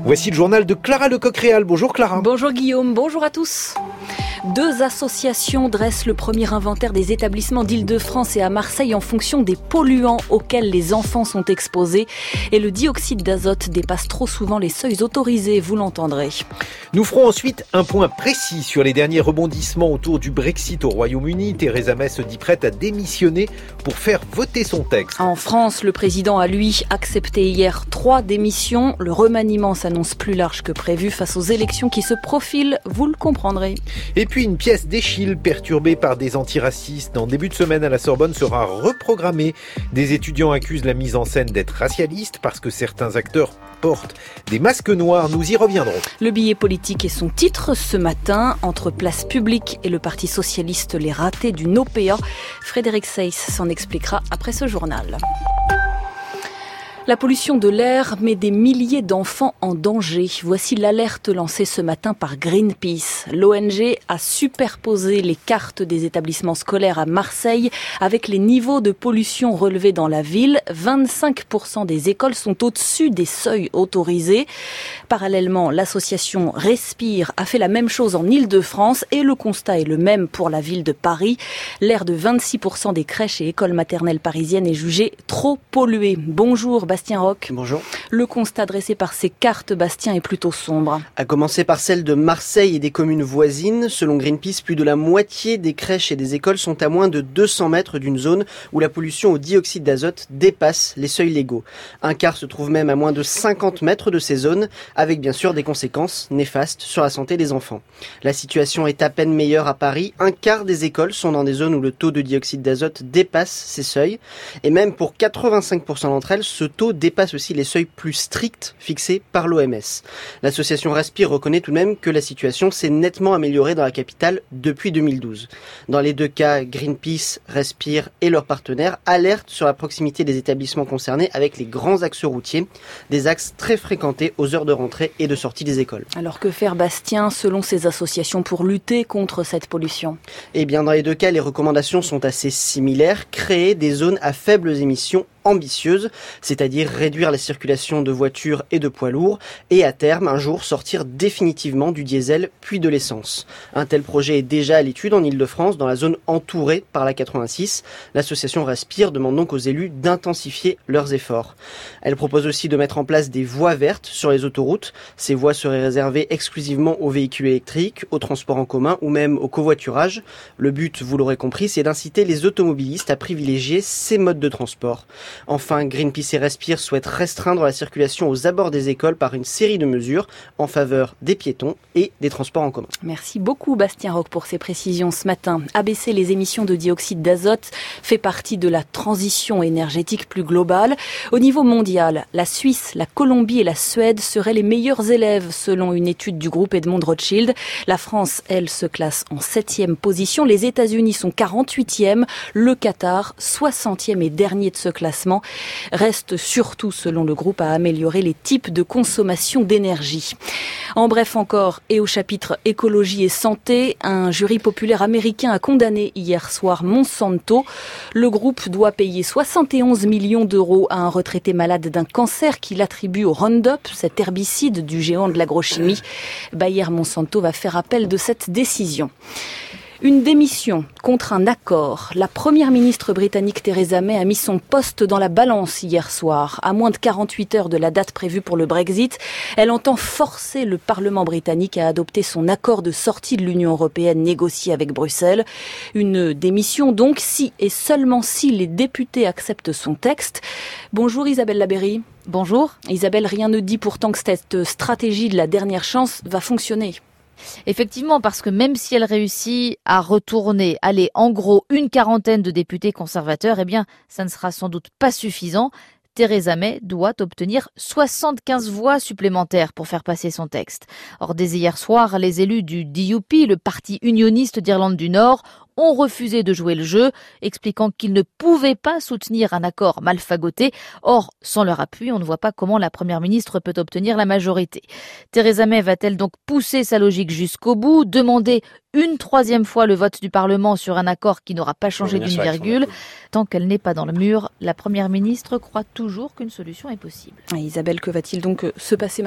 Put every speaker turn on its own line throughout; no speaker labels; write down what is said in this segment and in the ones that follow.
Voici le journal de Clara Lecoq-Réal. Bonjour Clara.
Bonjour Guillaume, bonjour à tous. 2 associations dressent le premier inventaire des établissements d'Île-de-France et à Marseille en fonction des polluants auxquels les enfants sont exposés. Et le dioxyde d'azote dépasse trop souvent les seuils autorisés, vous l'entendrez.
Nous ferons ensuite un point précis sur les derniers rebondissements autour du Brexit au Royaume-Uni. Theresa May se dit prête à démissionner pour faire voter son texte.
En France, le président a lui accepté hier 3 démissions. Le remaniement s'annonce plus large que prévu face aux élections qui se profilent, vous le comprendrez.
Et puis une pièce d'Eschyle perturbée par des antiracistes en début de semaine à la Sorbonne sera reprogrammée. Des étudiants accusent la mise en scène d'être racialiste parce que certains acteurs portent des masques noirs. Nous y reviendrons.
Le billet politique est son titre ce matin. Entre Place Publique et le Parti Socialiste, les ratés d'une OPA. Frédéric Seyss s'en expliquera après ce journal. La pollution de l'air met des milliers d'enfants en danger. Voici l'alerte lancée ce matin par Greenpeace. L'ONG a superposé les cartes des établissements scolaires à Marseille avec les niveaux de pollution relevés dans la ville. 25% des écoles sont au-dessus des seuils autorisés. Parallèlement, l'association Respire a fait la même chose en Île-de-France et le constat est le même pour la ville de Paris. L'air de 26% des crèches et écoles maternelles parisiennes est jugé trop pollué. Bonjour Bastien Roch.
Bonjour.
Le constat dressé par ces cartes, Bastien, est plutôt sombre.
À commencer par celle de Marseille et des communes voisines. Selon Greenpeace, plus de la moitié des crèches et des écoles sont à moins de 200 mètres d'une zone où la pollution au dioxyde d'azote dépasse les seuils légaux. Un quart se trouve même à moins de 50 mètres de ces zones, avec bien sûr des conséquences néfastes sur la santé des enfants. La situation est à peine meilleure à Paris. Un quart des écoles sont dans des zones où le taux de dioxyde d'azote dépasse ces seuils. Et même pour 85% d'entre elles, ce taux dépasse aussi les seuils plus stricts fixés par l'OMS. L'association Respire reconnaît tout de même que la situation s'est nettement améliorée dans la capitale depuis 2012. Dans les 2 cas, Greenpeace, Respire et leurs partenaires alertent sur la proximité des établissements concernés avec les grands axes routiers, des axes très fréquentés aux heures de rentrée et de sortie des écoles.
Alors que faire, Bastien, selon ces associations, pour lutter contre cette pollution ?
Eh bien, dans les 2 cas, les recommandations sont assez similaires. Créer des zones à faibles émissions ambitieuse, c'est-à-dire réduire la circulation de voitures et de poids lourds et à terme, un jour, sortir définitivement du diesel puis de l'essence. Un tel projet est déjà à l'étude en Île-de-France, dans la zone entourée par la 86. L'association Respire demande donc aux élus d'intensifier leurs efforts. Elle propose aussi de mettre en place des voies vertes sur les autoroutes. Ces voies seraient réservées exclusivement aux véhicules électriques, aux transports en commun ou même au covoiturage. Le but, vous l'aurez compris, c'est d'inciter les automobilistes à privilégier ces modes de transport. Enfin, Greenpeace et Respire souhaitent restreindre la circulation aux abords des écoles par une série de mesures en faveur des piétons et des transports en commun.
Merci beaucoup Bastien Roch pour ces précisions ce matin. Abaisser les émissions de dioxyde d'azote fait partie de la transition énergétique plus globale. Au niveau mondial, la Suisse, la Colombie et la Suède seraient les meilleurs élèves selon une étude du groupe Edmond Rothschild. La France, elle, se classe en 7e position. Les États-Unis sont 48e. Le Qatar, 60e et dernier de ce classement. Reste surtout, selon le groupe, à améliorer les types de consommation d'énergie. En bref encore, et au chapitre écologie et santé, un jury populaire américain a condamné hier soir Monsanto. Le groupe doit payer 71 millions d'euros à un retraité malade d'un cancer qu'il attribue au Roundup, cet herbicide du géant de l'agrochimie. Bayer Monsanto va faire appel de cette décision. Une démission contre un accord. La première ministre britannique Theresa May a mis son poste dans la balance hier soir. À moins de 48 heures de la date prévue pour le Brexit, elle entend forcer le Parlement britannique à adopter son accord de sortie de l'Union européenne négocié avec Bruxelles. Une démission donc si et seulement si les députés acceptent son texte. Bonjour Isabelle Labeyrie.
Bonjour.
Isabelle, rien ne dit pourtant que cette stratégie de la dernière chance va fonctionner.
Effectivement, parce que même si elle réussit à retourner, en gros, une quarantaine de députés conservateurs, eh bien, ça ne sera sans doute pas suffisant. Theresa May doit obtenir 75 voix supplémentaires pour faire passer son texte. Or, dès hier soir, les élus du DUP, le parti unioniste d'Irlande du Nord, ont refusé de jouer le jeu, expliquant qu'ils ne pouvaient pas soutenir un accord mal fagoté. Or, sans leur appui, on ne voit pas comment la première ministre peut obtenir la majorité. Theresa May va-t-elle donc pousser sa logique jusqu'au bout, demander une troisième fois le vote du Parlement sur un accord qui n'aura pas changé d'une virgule? Tant qu'elle n'est pas dans le mur, la première ministre croit toujours qu'une solution est possible.
Isabelle, que va-t-il donc se passer maintenant ?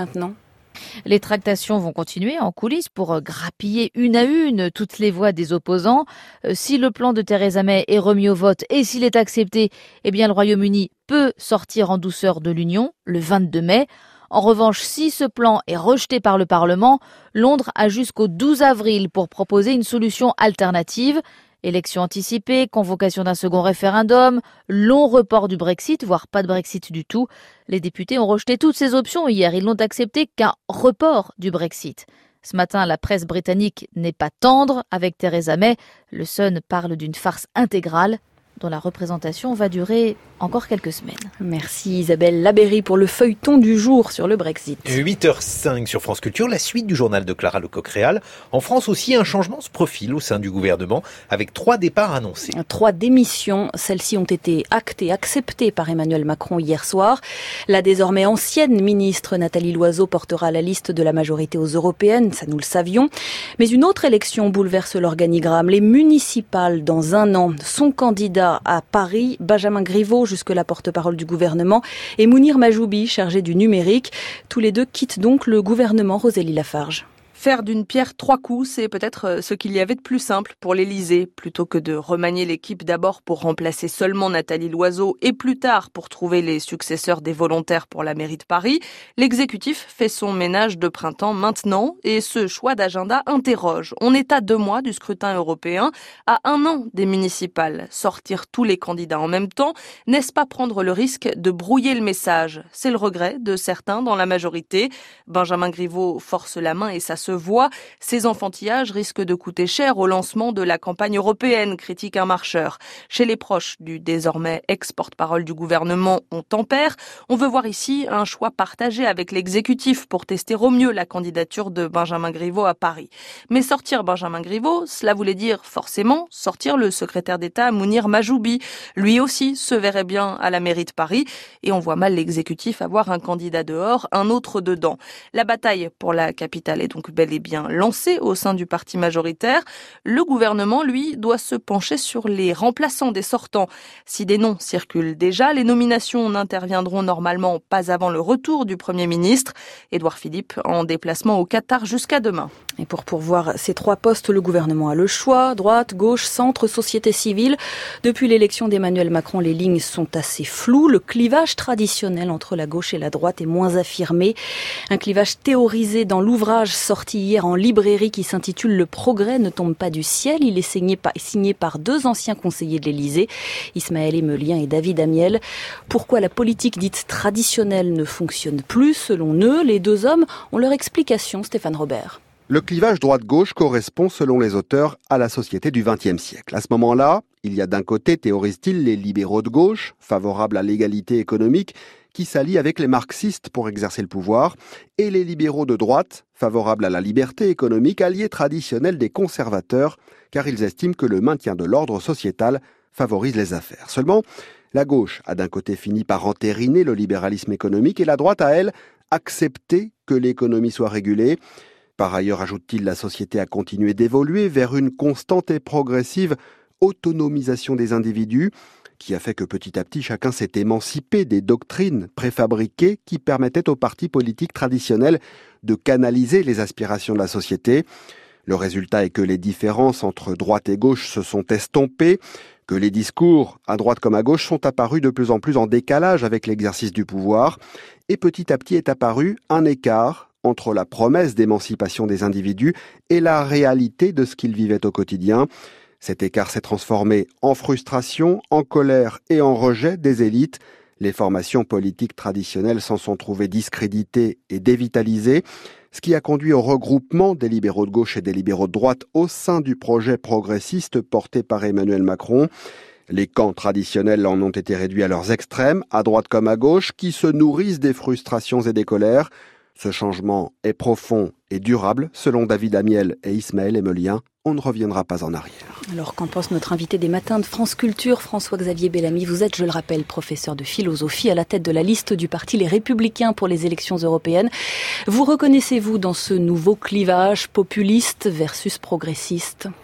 Les tractations vont continuer en coulisses pour grappiller une à une toutes les voix des opposants. Si le plan de Theresa May est remis au vote et s'il est accepté, eh bien le Royaume-Uni peut sortir en douceur de l'Union le 22 mai. En revanche, si ce plan est rejeté par le Parlement, Londres a jusqu'au 12 avril pour proposer une solution alternative. Élections anticipées, convocation d'un second référendum, long report du Brexit, voire pas de Brexit du tout. Les députés ont rejeté toutes ces options hier. Ils n'ont accepté qu'un report du Brexit. Ce matin, la presse britannique n'est pas tendre avec Theresa May. Le Sun parle d'une farce intégrale dont la représentation va durer encore quelques semaines.
Merci Isabelle Labéry pour le feuilleton du jour sur le Brexit.
8h05 sur France Culture, la suite du journal de Clara Lecoq-Réal. En France aussi, un changement se profile au sein du gouvernement avec 3 départs annoncés.
3 démissions, celles-ci ont été acceptées par Emmanuel Macron hier soir. La désormais ancienne ministre Nathalie Loiseau portera la liste de la majorité aux européennes, ça nous le savions. Mais une autre élection bouleverse l'organigramme, les municipales dans un an. Son candidat à Paris, Benjamin Griveaux, jusque-là porte-parole du gouvernement, et Mounir Majoubi, chargé du numérique. Tous les deux quittent donc le gouvernement. Rosélie Lafarge.
Faire d'une pierre 3 coups, c'est peut-être ce qu'il y avait de plus simple pour l'Élysée. Plutôt que de remanier l'équipe d'abord pour remplacer seulement Nathalie Loiseau et plus tard pour trouver les successeurs des volontaires pour la mairie de Paris, l'exécutif fait son ménage de printemps maintenant et ce choix d'agenda interroge. On est à 2 mois du scrutin européen, à 1 an des municipales. Sortir tous les candidats en même temps, n'est-ce pas prendre le risque de brouiller le message? C'est le regret de certains dans la majorité. Benjamin Griveaux force la main et ça se voit, ces enfantillages risquent de coûter cher au lancement de la campagne européenne, critique un marcheur. Chez les proches du désormais ex-porte-parole du gouvernement, on tempère. On veut voir ici un choix partagé avec l'exécutif pour tester au mieux la candidature de Benjamin Griveaux à Paris. Mais sortir Benjamin Griveaux, cela voulait dire forcément sortir le secrétaire d'État Mounir Majoubi. Lui aussi se verrait bien à la mairie de Paris et on voit mal l'exécutif avoir un candidat dehors, un autre dedans. La bataille pour la capitale est donc bel et bien lancé au sein du parti majoritaire. Le gouvernement, lui, doit se pencher sur les remplaçants des sortants. Si des noms circulent déjà, les nominations n'interviendront normalement pas avant le retour du Premier ministre. Édouard Philippe en déplacement au Qatar jusqu'à demain.
Et pour pourvoir ces 3 postes, le gouvernement a le choix. Droite, gauche, centre, société civile. Depuis l'élection d'Emmanuel Macron, les lignes sont assez floues. Le clivage traditionnel entre la gauche et la droite est moins affirmé. Un clivage théorisé dans l'ouvrage sorti hier en librairie qui s'intitule « Le progrès ne tombe pas du ciel ». Il est signé par 2 anciens conseillers de l'Élysée, Ismaël Emelien et David Amiel. Pourquoi la politique dite traditionnelle ne fonctionne plus selon eux? Les 2 hommes ont leur explication, Stéphane Robert.
Le clivage droite-gauche correspond, selon les auteurs, à la société du XXe siècle. À ce moment-là, il y a d'un côté, théorisent-ils, les libéraux de gauche, favorables à l'égalité économique, qui s'allient avec les marxistes pour exercer le pouvoir, et les libéraux de droite, favorables à la liberté économique, alliés traditionnels des conservateurs, car ils estiment que le maintien de l'ordre sociétal favorise les affaires. Seulement, la gauche a d'un côté fini par entériner le libéralisme économique et la droite a, elle, accepté que l'économie soit régulée. Par ailleurs, ajoute-t-il, la société a continué d'évoluer vers une constante et progressive autonomisation des individus, qui a fait que petit à petit, chacun s'est émancipé des doctrines préfabriquées qui permettaient aux partis politiques traditionnels de canaliser les aspirations de la société. Le résultat est que les différences entre droite et gauche se sont estompées, que les discours, à droite comme à gauche, sont apparus de plus en plus en décalage avec l'exercice du pouvoir, et petit à petit est apparu un écart entre la promesse d'émancipation des individus et la réalité de ce qu'ils vivaient au quotidien. Cet écart s'est transformé en frustration, en colère et en rejet des élites. Les formations politiques traditionnelles s'en sont trouvées discréditées et dévitalisées, ce qui a conduit au regroupement des libéraux de gauche et des libéraux de droite au sein du projet progressiste porté par Emmanuel Macron. Les camps traditionnels en ont été réduits à leurs extrêmes, à droite comme à gauche, qui se nourrissent des frustrations et des colères. Ce changement est profond et durable, selon David Amiel et Ismaël Emelien. On ne reviendra pas en arrière.
Alors, qu'en pense notre invité des matins de France Culture, François-Xavier Bellamy? Vous êtes, je le rappelle, professeur de philosophie à la tête de la liste du parti Les Républicains pour les élections européennes. Vous reconnaissez-vous dans ce nouveau clivage populiste versus progressiste?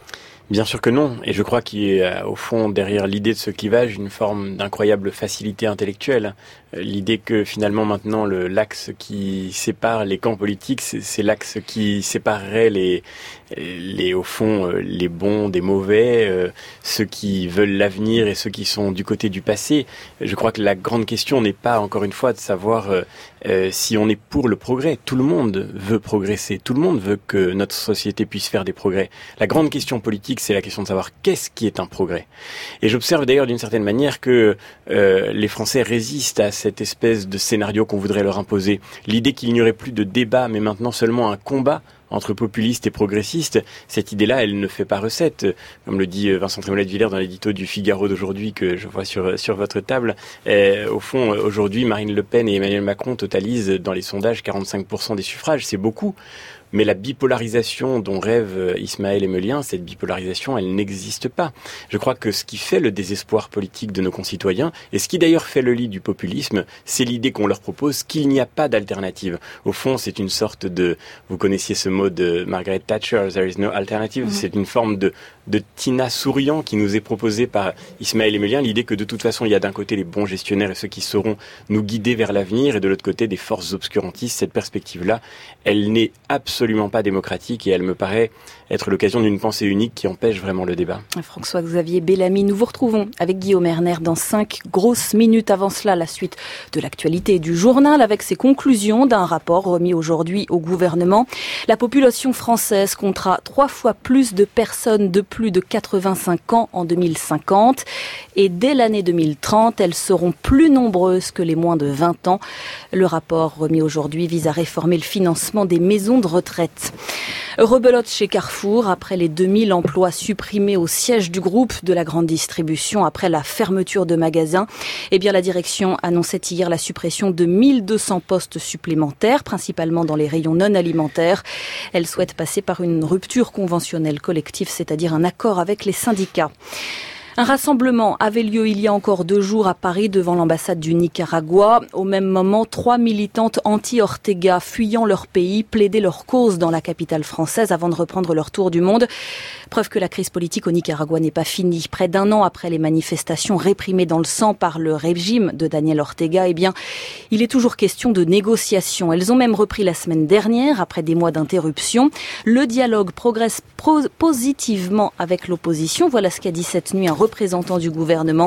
Bien sûr que non, et je crois qu'il y a au fond derrière l'idée de ce clivage une forme d'incroyable facilité intellectuelle. L'idée que finalement maintenant l'axe qui sépare les camps politiques, c'est l'axe qui séparerait au fond les bons des mauvais, ceux qui veulent l'avenir et ceux qui sont du côté du passé. Je crois que la grande question n'est pas encore une fois de savoir si on est pour le progrès. Tout le monde veut progresser, tout le monde veut que notre société puisse faire des progrès. La grande question politique, c'est la question de savoir qu'est-ce qui est un progrès. Et j'observe d'ailleurs d'une certaine manière que les Français résistent à cette espèce de scénario qu'on voudrait leur imposer. L'idée qu'il n'y aurait plus de débat, mais maintenant seulement un combat entre populistes et progressistes, cette idée-là, elle ne fait pas recette. Comme le dit Vincent Trémollet de Villers dans l'édito du Figaro d'aujourd'hui que je vois sur votre table. Au fond, aujourd'hui, Marine Le Pen et Emmanuel Macron totalisent dans les sondages 45% des suffrages. C'est beaucoup. Mais la bipolarisation dont rêve Ismaël Emelien, cette bipolarisation, elle n'existe pas. Je crois que ce qui fait le désespoir politique de nos concitoyens, et ce qui d'ailleurs fait le lit du populisme, c'est l'idée qu'on leur propose qu'il n'y a pas d'alternative. Au fond, c'est une sorte de... Vous connaissiez ce mot de Margaret Thatcher, there is no alternative. C'est une forme de Tina souriant qui nous est proposée par Ismaël Emelien. L'idée que de toute façon, il y a d'un côté les bons gestionnaires et ceux qui sauront nous guider vers l'avenir, et de l'autre côté des forces obscurantistes. Cette perspective-là, elle n'est absolument pas démocratique et elle me paraît être l'occasion d'une pensée unique qui empêche vraiment le débat.
François-Xavier Bellamy, nous vous retrouvons avec Guillaume Erner dans 5 grosses minutes. Avant cela, la suite de l'actualité du journal avec ses conclusions d'un rapport remis aujourd'hui au gouvernement. La population française comptera 3 fois plus de personnes de plus de 85 ans en 2050 et dès l'année 2030, elles seront plus nombreuses que les moins de 20 ans. Le rapport remis aujourd'hui vise à réformer le financement des maisons de retraite. Rebelote chez Carrefour après les 2000 emplois supprimés au siège du groupe de la grande distribution après la fermeture de magasins. Eh bien, la direction annonçait hier la suppression de 1200 postes supplémentaires, principalement dans les rayons non alimentaires. Elle souhaite passer par une rupture conventionnelle collective, c'est-à-dire un accord avec les syndicats. Un rassemblement avait lieu il y a encore 2 jours à Paris devant l'ambassade du Nicaragua. Au même moment, 3 militantes anti-Ortega fuyant leur pays plaidaient leur cause dans la capitale française avant de reprendre leur tour du monde. Preuve que la crise politique au Nicaragua n'est pas finie. Près d'1 an après les manifestations réprimées dans le sang par le régime de Daniel Ortega, eh bien, il est toujours question de négociations. Elles ont même repris la semaine dernière après des mois d'interruption. Le dialogue progresse positivement avec l'opposition. Voilà ce qu'a dit cette nuit un représentant du gouvernement.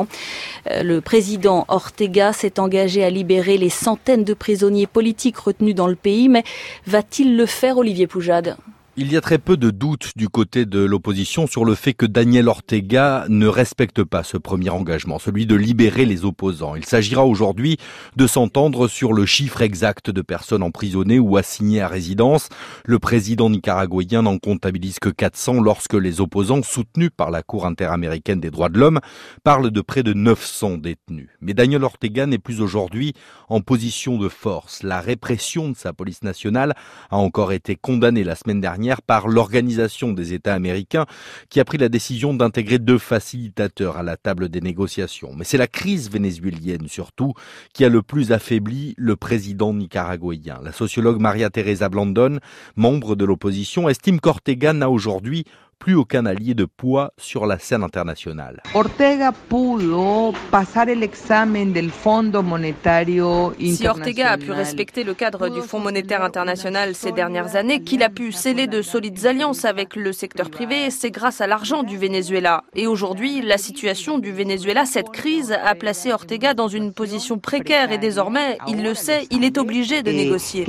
Le président Ortega s'est engagé à libérer les centaines de prisonniers politiques retenus dans le pays, mais va-t-il le faire, Olivier Poujade ?
Il y a très peu de doutes du côté de l'opposition sur le fait que Daniel Ortega ne respecte pas ce premier engagement, celui de libérer les opposants. Il s'agira aujourd'hui de s'entendre sur le chiffre exact de personnes emprisonnées ou assignées à résidence. Le président nicaraguayen n'en comptabilise que 400 lorsque les opposants soutenus par la Cour interaméricaine des droits de l'homme parlent de près de 900 détenus. Mais Daniel Ortega n'est plus aujourd'hui en position de force. La répression de sa police nationale a encore été condamnée la semaine dernière par l'Organisation des États américains qui a pris la décision d'intégrer 2 facilitateurs à la table des négociations. Mais c'est la crise vénézuélienne surtout qui a le plus affaibli le président nicaraguayen. La sociologue Maria Teresa Blandón, membre de l'opposition, estime qu'Ortega n'a aujourd'hui plus aucun allié de poids sur la scène internationale.
Ortega pudo pasar el examen del Fondo Monetario Internacional.
Si Ortega a pu respecter le cadre du Fonds monétaire international ces dernières années, qu'il a pu sceller de solides alliances avec le secteur privé, c'est grâce à l'argent du Venezuela. Et aujourd'hui, la situation du Venezuela, cette crise, a placé Ortega dans une position précaire et désormais, il le sait, il est obligé de négocier.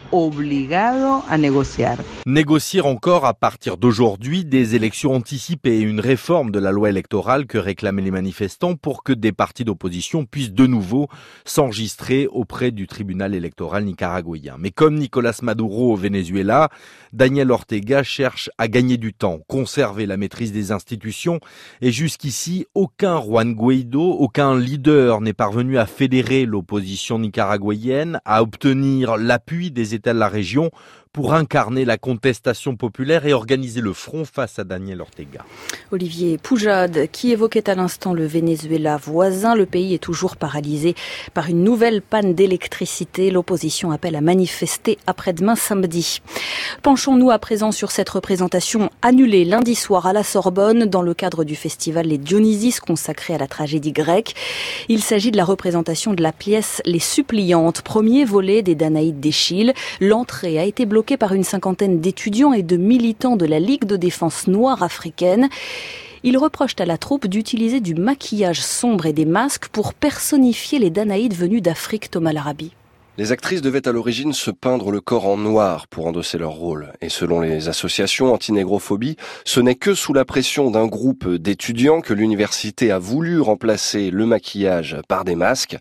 Négocier encore à partir d'aujourd'hui des élections anticipées et une réforme de la loi électorale que réclamaient les manifestants pour que des partis d'opposition puissent de nouveau s'enregistrer auprès du tribunal électoral nicaraguayen. Mais comme Nicolás Maduro au Venezuela, Daniel Ortega cherche à gagner du temps, conserver la maîtrise des institutions et jusqu'ici, aucun Juan Guaidó, aucun leader n'est parvenu à fédérer l'opposition nicaraguayenne, à obtenir l'appui des États de la région pour incarner la contestation populaire et organiser le front face à Daniel Ortega.
Olivier Poujade, qui évoquait à l'instant le Venezuela voisin, le pays est toujours paralysé par une nouvelle panne d'électricité. L'opposition appelle à manifester après-demain samedi. Penchons-nous à présent sur cette représentation annulée lundi soir à la Sorbonne dans le cadre du festival Les Dionysies consacré à la tragédie grecque. Il s'agit de la représentation de la pièce Les Suppliantes, premier volet des Danaïdes d'Eschyle. L'entrée a été bloquée par une cinquantaine d'étudiants et de militants de la Ligue de défense noire africaine. Ils reprochent à la troupe d'utiliser du maquillage sombre et des masques pour personnifier les Danaïdes venus d'Afrique. Thomas Larabi.
Les actrices devaient à l'origine se peindre le corps en noir pour endosser leur rôle. Et selon les associations anti-négrophobie, ce n'est que sous la pression d'un groupe d'étudiants que l'université a voulu remplacer le maquillage par des masques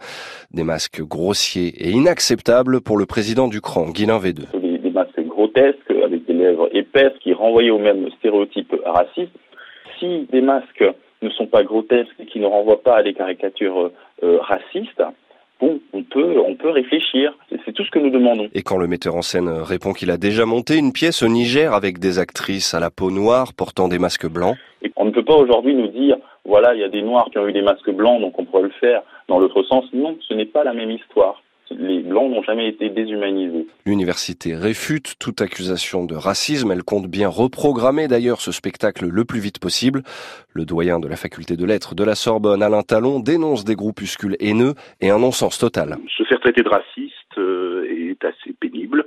grossiers et inacceptables pour le président du CRAN, Guylain Védeux.
Des masques grotesques avec des lèvres épaisses qui renvoyaient aux mêmes stéréotypes racistes. Si des masques ne sont pas grotesques et qui ne renvoient pas à des caricatures racistes, bon, on peut réfléchir. C'est tout ce que nous demandons.
Et quand le metteur en scène répond qu'il a déjà monté une pièce au Niger avec des actrices à la peau noire portant des masques blancs.
Et on ne peut pas aujourd'hui nous dire, voilà, il y a des noirs qui ont eu des masques blancs, donc on pourrait le faire. Dans l'autre sens, non, ce n'est pas la même histoire. Les blancs n'ont jamais été déshumanisés.
L'université réfute toute accusation de racisme. Elle compte bien reprogrammer d'ailleurs ce spectacle le plus vite possible. Le doyen de la faculté de lettres de la Sorbonne, Alain Talon, dénonce des groupuscules haineux et un non-sens total.
Se faire traiter de raciste est assez pénible.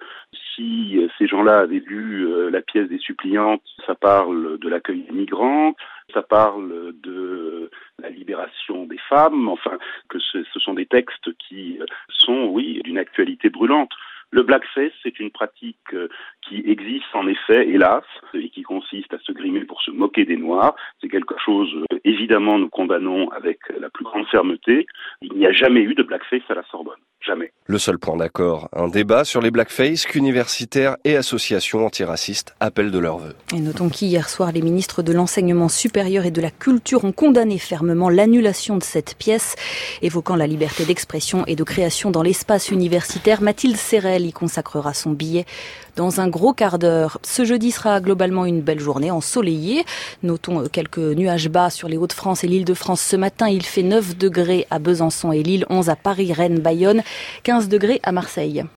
Si ces gens-là avaient lu la pièce des Suppliantes, ça parle de l'accueil des migrants, ça parle de la libération des femmes, enfin que ce sont des textes qui sont, oui, d'une actualité brûlante. Le blackface, c'est une pratique qui existe en effet, hélas, et qui consiste à se grimer pour se moquer des Noirs. C'est quelque chose, évidemment, nous condamnons avec la plus grande fermeté. Il n'y a jamais eu de blackface à la Sorbonne. Jamais.
Le seul point d'accord, un débat sur les blackface qu'universitaires et associations antiracistes appellent de leur vœu.
Et notons qu'hier soir, les ministres de l'Enseignement supérieur et de la Culture ont condamné fermement l'annulation de cette pièce, évoquant la liberté d'expression et de création dans l'espace universitaire. Mathilde Serrel y consacrera son billet dans un gros quart d'heure. Ce jeudi sera globalement une belle journée ensoleillée. Notons quelques nuages bas sur les Hauts-de-France et l'Île-de-France ce matin. Il fait 9 degrés à Besançon et Lille, 11 à Paris, Rennes, Bayonne, 15 degrés à Marseille.